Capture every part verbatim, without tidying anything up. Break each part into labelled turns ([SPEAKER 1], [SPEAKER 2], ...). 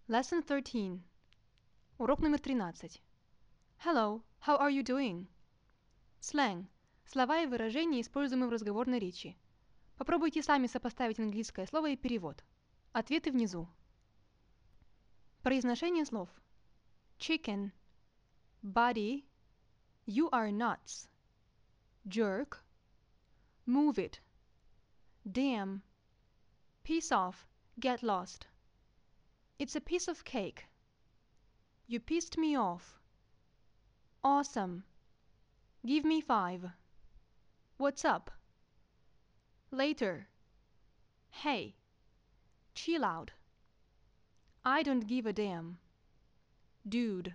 [SPEAKER 1] Lesson thirteen. Урок номер тринадцать. Hello, how are you doing? Сленг. Слова и выражения, используемые в разговорной речи. Попробуйте сами сопоставить английское слово и перевод. Ответы внизу. Произношение слов. Chicken. Body. You are nuts. Jerk. Move it. Damn. Piece off. Get lost. It's a piece of cake. You pissed me off. Awesome. Give me five. What's up? Later. Hey. Chill out. I don't give a damn. Dude.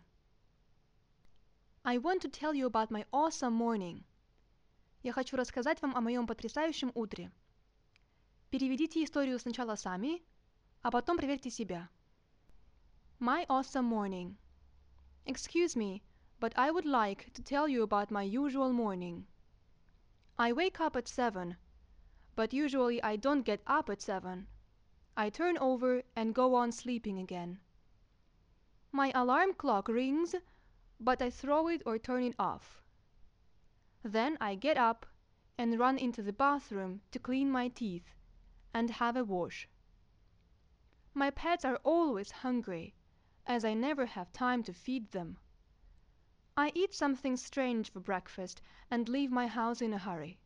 [SPEAKER 1] I want to tell you about my awesome morning. Я хочу рассказать вам о моем потрясающем утре. Переведите историю сначала сами, а потом проверьте себя. My awesome morning. Excuse me, but I would like to tell you about my usual morning. I wake up at seven, but usually I don't get up at seven. I turn over and go on sleeping again. My alarm clock rings, but I throw it or turn it off. Then I get up and run into the bathroom to clean my teeth and have a wash. My pets are always hungry, as I never have time to feed them. I eat something strange for breakfast and leave my house in a hurry.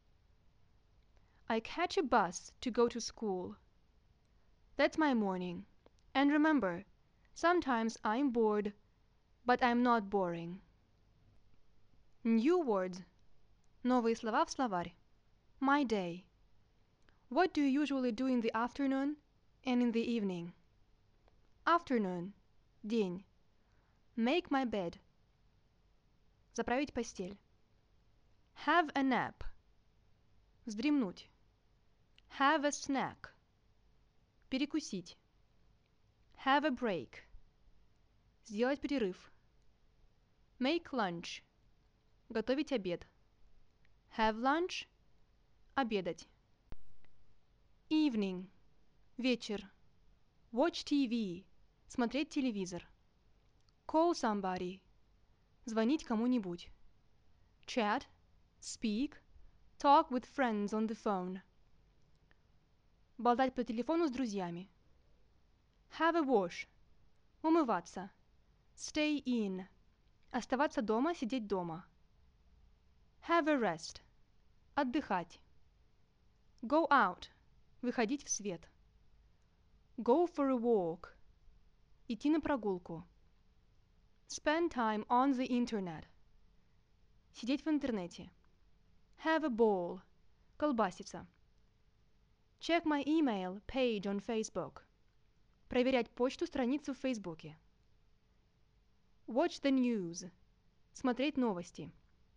[SPEAKER 1] I catch a bus to go to school. That's my morning. And remember, sometimes I'm bored, but I'm not boring. New words. Новые слова в словарь. My day. What do you usually do in the afternoon and in the evening? Afternoon. День. Make my bed. Заправить постель. Have a nap. Вздремнуть. Have a snack. Перекусить. Have a break. Сделать перерыв. Make lunch. Готовить обед. Have lunch. Обедать. Evening. Вечер. Watch ти ви. Смотреть телевизор. Call somebody. Звонить кому-нибудь. Chat. Speak. Talk with friends on the phone. Болтать по телефону с друзьями. Have a wash. Умываться. Stay in. Оставаться дома, сидеть дома. Have a rest. Отдыхать. Go out. Выходить в свет. Go for a walk. Идти на прогулку. Spend time on the internet. Сидеть в интернете. Have a ball. Колбаситься. Check my email page on Facebook. Проверять почту, страницу в Фейсбуке. Watch the news. Смотреть новости.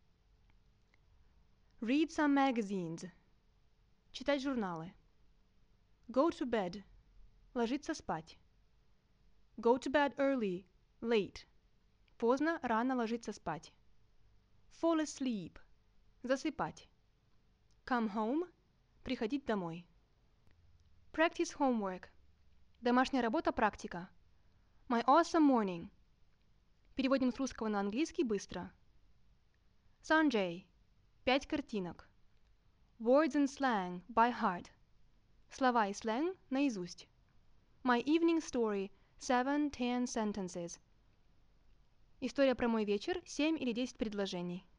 [SPEAKER 1] Read some magazines. Читать журналы. Go to bed. Ложиться спать. Go to bed early. Late. Поздно, рано ложиться спать. Fall asleep. Засыпать. Come home. Приходить домой. Practice homework. Домашняя работа, практика. My awesome morning. Переводим с русского на английский быстро. Sanjay. Пять картинок. Words and slang by heart. Слова и сленг наизусть. My evening story. Seven, ten sentences. История про мой вечер. Семь или десять предложений.